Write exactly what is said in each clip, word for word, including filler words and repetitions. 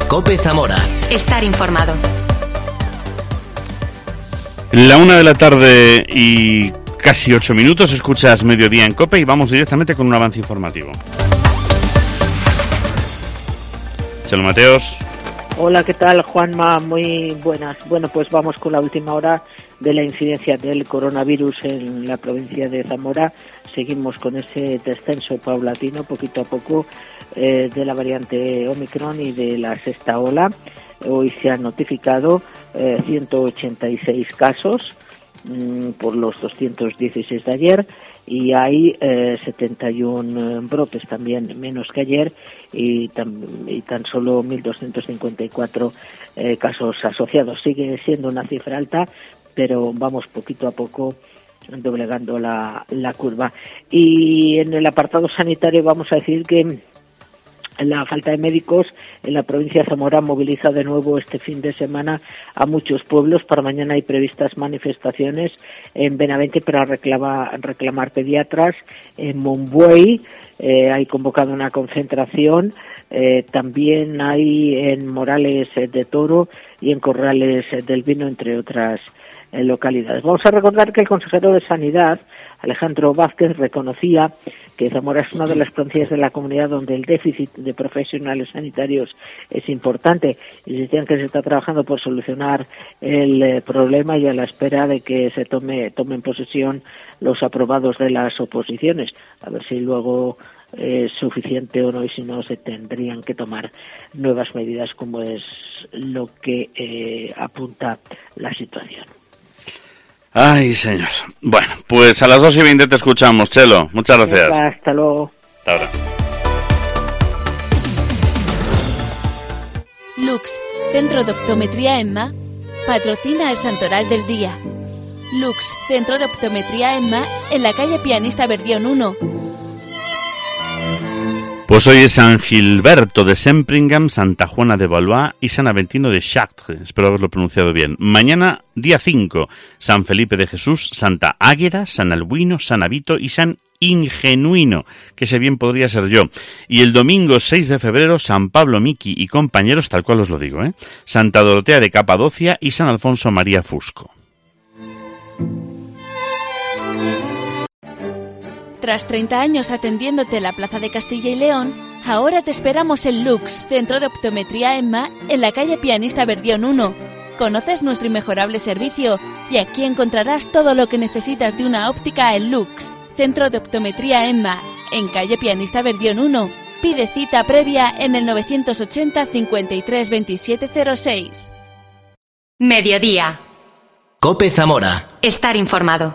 COPE Zamora. Estar informado. La una de la tarde y casi ocho minutos, escuchas Mediodía en COPE y vamos directamente con un avance informativo. Chelo Mateos. Hola, ¿qué tal, Juanma? Muy buenas. Bueno, pues vamos con la última hora de la incidencia del coronavirus en la provincia de Zamora. Seguimos con ese descenso paulatino, poquito a poco, eh, de la variante Omicron y de la sexta ola. Hoy se han notificado eh, ciento ochenta y seis casos mmm, por los doscientos dieciséis de ayer, y hay eh, setenta y uno brotes también menos que ayer, y tan, y tan solo mil doscientos cincuenta y cuatro eh, casos asociados. Sigue siendo una cifra alta, pero vamos poquito a poco doblegando la, la curva. Y en el apartado sanitario vamos a decir que la falta de médicos en la provincia de Zamora moviliza de nuevo este fin de semana a muchos pueblos. Para mañana hay previstas manifestaciones en Benavente para reclamar, reclamar pediatras. En Monbuey eh, hay convocado una concentración. Eh, también hay en Morales de Toro y en Corrales del Vino, entre otras en localidades. Vamos a recordar que el consejero de Sanidad, Alejandro Vázquez, reconocía que Zamora es una de las provincias de la comunidad donde el déficit de profesionales sanitarios es importante, y decían que se está trabajando por solucionar el eh, problema, y a la espera de que se tome tomen posesión los aprobados de las oposiciones, a ver si luego es suficiente o no, y si no se tendrían que tomar nuevas medidas, como es lo que eh, apunta la situación. Ay, señor. Bueno, pues a las dos y veinte te escuchamos, Chelo. Muchas gracias. Venga, hasta luego. Hasta ahora. Lux, Centro de Optometría EMMA, patrocina el Santoral del Día. Lux, Centro de Optometría EMMA, en la calle Pianista Verdión uno. Pues hoy es San Gilberto de Sempringham, Santa Juana de Valois y San Aventino de Chartres. Espero haberlo pronunciado bien. Mañana, día cinco, San Felipe de Jesús, Santa Águeda, San Albuino, San Avito y San Ingenuino, que ese bien podría ser yo. Y el domingo seis de febrero, San Pablo Miki y compañeros, tal cual os lo digo, ¿eh? Santa Dorotea de Capadocia y San Alfonso María Fusco. Tras treinta años atendiéndote en la Plaza de Castilla y León, ahora te esperamos en Lux, Centro de Optometría EMMA, en la calle Pianista Verdión uno. Conoces nuestro inmejorable servicio y aquí encontrarás todo lo que necesitas de una óptica en Lux, Centro de Optometría EMMA, en calle Pianista Verdión uno. Pide cita previa en el novecientos ochenta, cincuenta y tres, veintisiete cero seis. Mediodía. COPE Zamora. Estar informado.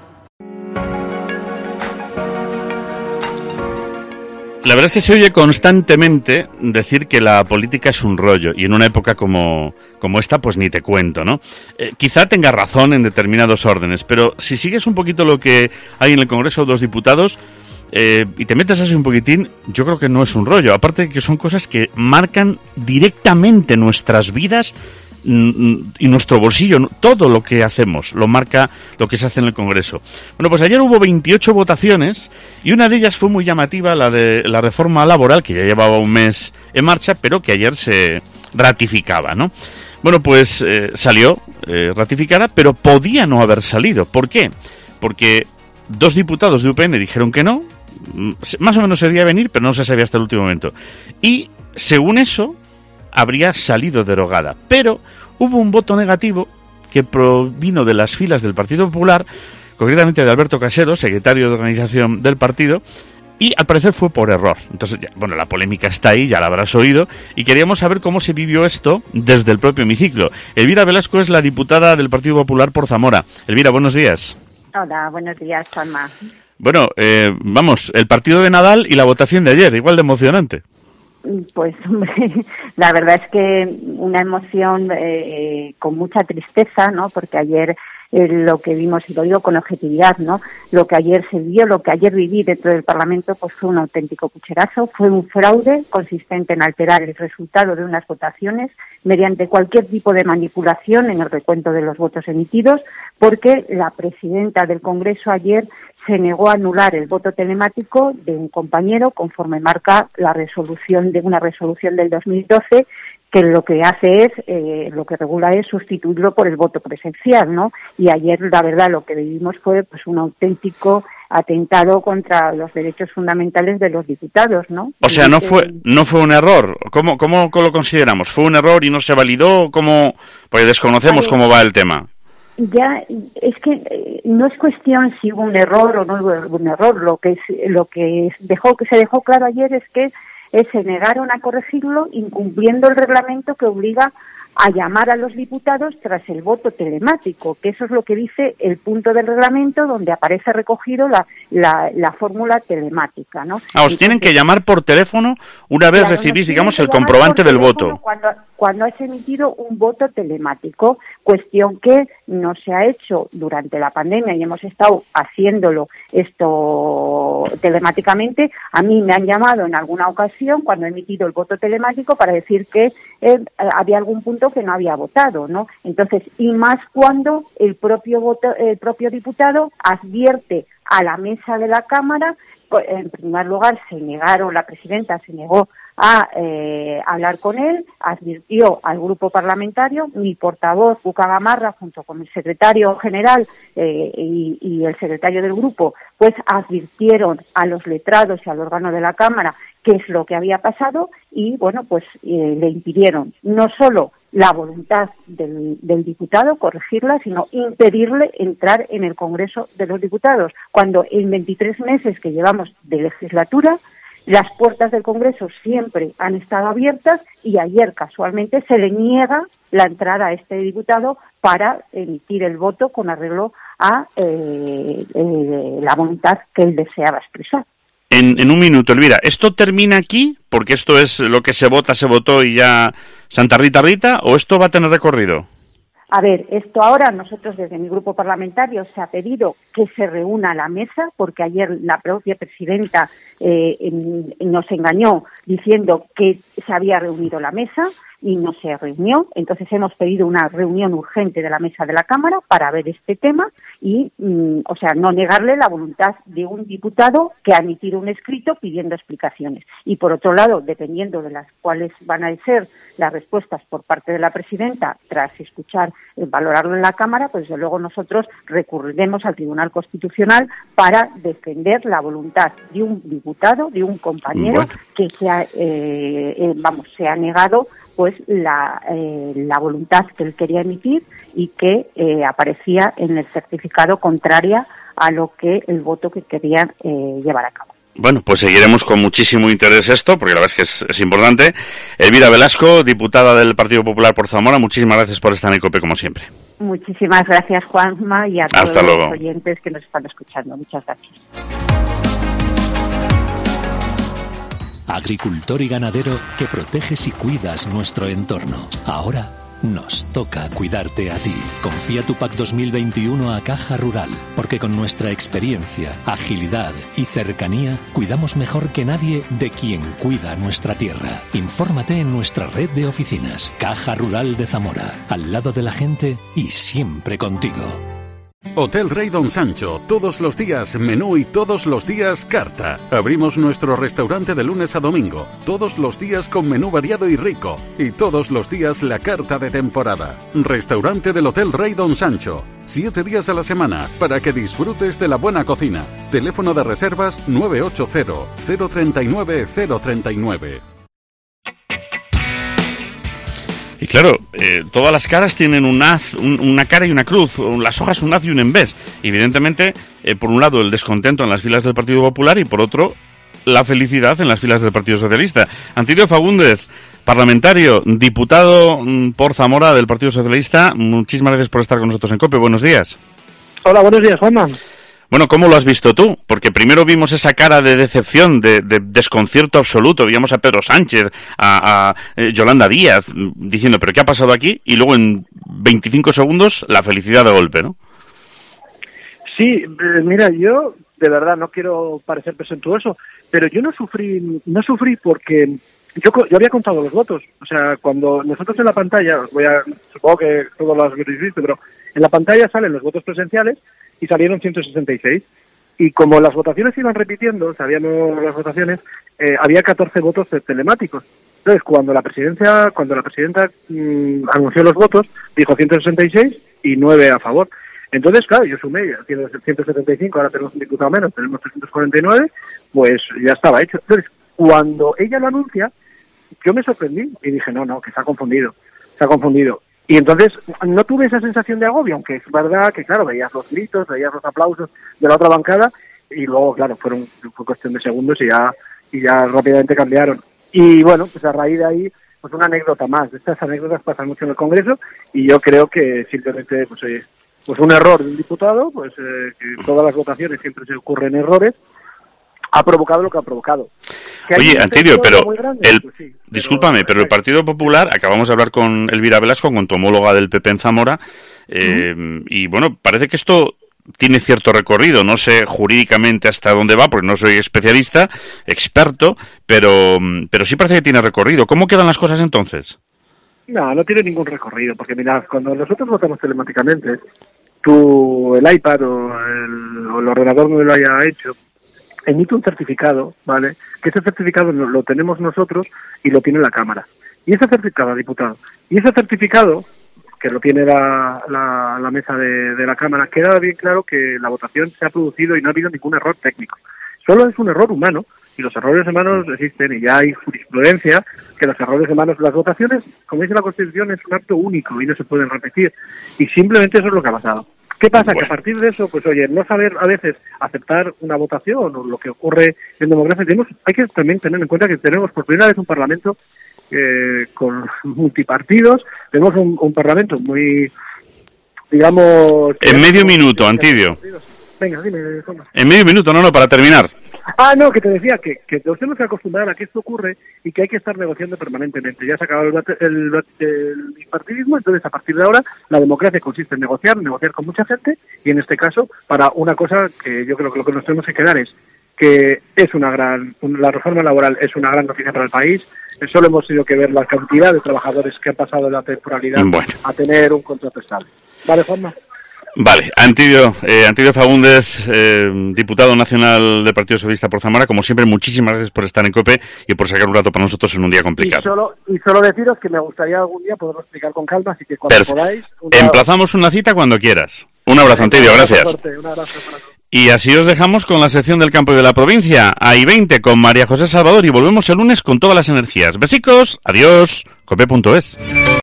La verdad es que se oye constantemente decir que la política es un rollo, y en una época como, como esta, pues ni te cuento, ¿no? Eh, quizá tenga razón en determinados órdenes, pero si sigues un poquito lo que hay en el Congreso de los Diputados eh, y te metes así un poquitín, yo creo que no es un rollo, aparte de que son cosas que marcan directamente nuestras vidas y nuestro bolsillo. Todo lo que hacemos lo marca lo que se hace en el Congreso. Bueno, pues ayer hubo veintiocho votaciones y una de ellas fue muy llamativa, la de la reforma laboral, que ya llevaba un mes en marcha, pero que ayer se ratificaba, ¿no? Bueno, pues eh, salió eh, ratificada, pero podía no haber salido. ¿Por qué? Porque dos diputados de U P N dijeron que no, más o menos se debía venir, pero no se sabía hasta el último momento. Y según eso, habría salido derogada, pero hubo un voto negativo que provino de las filas del Partido Popular, concretamente de Alberto Casero, secretario de organización del partido, y al parecer fue por error. Entonces, ya, bueno, la polémica está ahí, ya la habrás oído, y queríamos saber cómo se vivió esto desde el propio hemiciclo. Elvira Velasco es la diputada del Partido Popular por Zamora. Elvira, buenos días. Hola, buenos días, Juanma. Bueno, eh, vamos, el partido de Nadal y la votación de ayer, igual de emocionante. Pues, hombre, la verdad es que una emoción eh, con mucha tristeza, ¿no? Porque ayer eh, lo que vimos, y lo digo con objetividad, ¿no? Lo que ayer se vio, lo que ayer viví dentro del Parlamento, pues fue un auténtico pucherazo, fue un fraude consistente en alterar el resultado de unas votaciones mediante cualquier tipo de manipulación en el recuento de los votos emitidos, porque la presidenta del Congreso ayer se negó a anular el voto telemático de un compañero conforme marca la resolución de una resolución del dos mil doce que lo que hace es, eh, lo que regula es sustituirlo por el voto presencial, ¿no? Y ayer, la verdad, lo que vivimos fue pues un auténtico atentado contra los derechos fundamentales de los diputados, ¿no? O sea, no fue no fue un error. ¿Cómo, cómo lo consideramos? ¿Fue un error y no se validó? ¿Cómo? Porque desconocemos cómo va el tema. Ya, es que eh, no es cuestión si hubo un error o no hubo un error. Lo que es, lo que dejó que se dejó claro ayer es que eh, se negaron a corregirlo, incumpliendo el reglamento que obliga a llamar a los diputados tras el voto telemático, que eso es lo que dice el punto del reglamento donde aparece recogido la, la, la fórmula telemática, ¿no? Ah, os Entonces, tienen que llamar por teléfono una vez claro, recibís, digamos, el comprobante del voto. Cuando, cuando has emitido un voto telemático, cuestión que no se ha hecho durante la pandemia y hemos estado haciéndolo esto telemáticamente. A mí me han llamado en alguna ocasión cuando he emitido el voto telemático para decir que eh, había algún punto que no había votado, ¿no? Entonces, y más cuando el propio voto, el propio diputado advierte a la mesa de la Cámara, en primer lugar se negaron, la presidenta se negó a eh, hablar con él, advirtió al grupo parlamentario, mi portavoz, Cuca Gamarra, junto con el secretario general eh, y, y el secretario del grupo, pues advirtieron a los letrados y al órgano de la Cámara qué es lo que había pasado y, bueno, pues eh, le impidieron no solo la voluntad del, del diputado, corregirla, sino impedirle entrar en el Congreso de los Diputados, cuando en veintitrés meses que llevamos de legislatura, las puertas del Congreso siempre han estado abiertas y ayer casualmente se le niega la entrada a este diputado para emitir el voto con arreglo a eh, eh, la voluntad que él deseaba expresar. En, en un minuto, Elvira, ¿esto termina aquí? Porque esto es lo que se vota, se votó y ya Santa Rita Rita, ¿o esto va a tener recorrido? A ver, esto ahora nosotros desde mi grupo parlamentario se ha pedido que se reúna la mesa, porque ayer la propia presidenta eh, en, nos engañó diciendo que se había reunido la mesa y no se reunió. Entonces hemos pedido una reunión urgente de la mesa de la Cámara para ver este tema y, mm, o sea, no negarle la voluntad de un diputado que ha emitido un escrito pidiendo explicaciones. Y por otro lado, dependiendo de las cuales van a ser las respuestas por parte de la presidenta tras escuchar, eh, valorarlo en la Cámara, pues desde luego nosotros recurriremos al Tribunal Constitucional para defender la voluntad de un diputado, de un compañero bueno. que se ha, eh, eh, vamos, se ha negado pues la, eh, la voluntad que él quería emitir y que eh, aparecía en el certificado contraria a lo que el voto que querían eh, llevar a cabo. Bueno, pues seguiremos con muchísimo interés esto, porque la verdad es que es, es importante. Elvira Velasco, diputada del Partido Popular por Zamora, muchísimas gracias por estar en COPE, como siempre. Muchísimas gracias, Juanma, y a todos Hasta luego. los oyentes que nos están escuchando. Muchas gracias. Agricultor y ganadero que proteges y cuidas nuestro entorno. Ahora nos toca cuidarte a ti. Confía tu P A C dos mil veintiuno a Caja Rural, porque con nuestra experiencia, agilidad y cercanía, cuidamos mejor que nadie de quien cuida nuestra tierra. Infórmate en nuestra red de oficinas. Caja Rural de Zamora, al lado de la gente y siempre contigo. Hotel Rey Don Sancho, todos los días menú y todos los días carta. Abrimos nuestro restaurante de lunes a domingo, todos los días con menú variado y rico, y todos los días la carta de temporada. Restaurante del Hotel Rey Don Sancho, siete días a la semana, para que disfrutes de la buena cocina. Teléfono de reservas nueve ocho cero, cero tres nueve, cero tres nueve. Y claro, eh, todas las caras tienen un haz, un, una cara y una cruz, las hojas un haz y un envés. Evidentemente, eh, por un lado el descontento en las filas del Partido Popular y por otro la felicidad en las filas del Partido Socialista. Antonio Fagúndez, parlamentario, diputado por Zamora del Partido Socialista, muchísimas gracias por estar con nosotros en COPE. Buenos días. Hola, buenos días, Juanma. Bueno, ¿cómo lo has visto tú? Porque primero vimos esa cara de decepción, de, de desconcierto absoluto. Veíamos a Pedro Sánchez, a, a eh, Yolanda Díaz, diciendo, ¿pero qué ha pasado aquí? Y luego en veinticinco segundos, la felicidad de golpe, ¿no? Sí, eh, mira, yo de verdad no quiero parecer presuntuoso, pero yo no sufrí, no sufrí porque yo, yo había contado los votos. O sea, cuando nosotros en la pantalla, voy a, supongo que todos los habéis visto, pero en la pantalla salen los votos presenciales y salieron ciento sesenta y seis. Y como las votaciones se iban repitiendo, sabíamos las votaciones, eh, había catorce votos telemáticos. Entonces, cuando la presidencia, cuando la presidenta mmm, anunció los votos, dijo ciento sesenta y seis y nueve a favor. Entonces, claro, yo sumé ciento setenta y cinco, ahora tenemos un diputado menos, tenemos trescientos cuarenta y nueve, pues ya estaba hecho. Entonces, cuando ella lo anuncia, yo me sorprendí y dije, no, no, que se ha confundido, se ha confundido. Y entonces no tuve esa sensación de agobio, aunque es verdad que, claro, veías los gritos, veías los aplausos de la otra bancada, y luego, claro, fueron fue cuestión de segundos y ya y ya rápidamente cambiaron. Y bueno, pues a raíz de ahí, pues una anécdota más. Estas anécdotas pasan mucho en el Congreso y yo creo que simplemente, pues oye, pues un error de un diputado, pues eh, que todas las votaciones siempre se ocurren errores, ha provocado lo que ha provocado. Oye, Antidio, pero grande, el, pues sí, discúlpame, pero, pero el Partido Popular, acabamos de hablar con Elvira Velasco, con tu homóloga del P P en Zamora, eh, uh-huh. y bueno, parece que esto tiene cierto recorrido, no sé jurídicamente hasta dónde va, porque no soy especialista, experto, pero, pero sí parece que tiene recorrido. ¿Cómo quedan las cosas entonces? No, no tiene ningún recorrido, porque mirad, cuando nosotros votamos telemáticamente, tú, el iPad o el, o el ordenador no lo haya hecho, emite un certificado, ¿vale? Que ese certificado lo, lo tenemos nosotros y lo tiene la Cámara. Y ese certificado, diputado, y ese certificado, que lo tiene la, la, la mesa de, de la Cámara, queda bien claro que la votación se ha producido y no ha habido ningún error técnico. Solo es un error humano, y los errores humanos existen, y ya hay jurisprudencia que los errores humanos, las votaciones, como dice la Constitución, es un acto único y no se pueden repetir. Y simplemente eso es lo que ha pasado. ¿Qué pasa? Bueno. Que a partir de eso, pues oye, no saber a veces aceptar una votación o lo que ocurre en democracia, tenemos, hay que también tener en cuenta que tenemos por primera vez un Parlamento eh, con multipartidos, tenemos un, un Parlamento muy, digamos... En medio minuto, Antidio. Venga, dime, Juanma. En medio minuto, no, no, para terminar. Ah, no, que te decía que, que nos tenemos que acostumbrar a que esto ocurre y que hay que estar negociando permanentemente. Ya se ha acabado el, el, el bipartidismo, entonces a partir de ahora la democracia consiste en negociar, negociar con mucha gente y en este caso para una cosa que yo creo que lo que nos tenemos que quedar es que es una gran, la reforma laboral es una gran noticia para el país. Solo hemos tenido que ver la cantidad de trabajadores que han pasado de la temporalidad bueno. a tener un contrato estable. ¿Vale, Juanma? Vale, Antidio, eh, Antidio Fagúndez, eh, diputado nacional del Partido Socialista por Zamora, como siempre, muchísimas gracias por estar en COPE y por sacar un rato para nosotros en un día complicado. Y solo, y solo deciros que me gustaría algún día poderlo explicar con calma, así que cuando Perfecto. podáis... Una... Emplazamos una cita cuando quieras. Un abrazo, Antidio, gracias. Un abrazo para todos. Y así os dejamos con la sección del campo y de la provincia, A I veinte con María José Salvador, y volvemos el lunes con todas las energías. Besicos, adiós, cope punto es.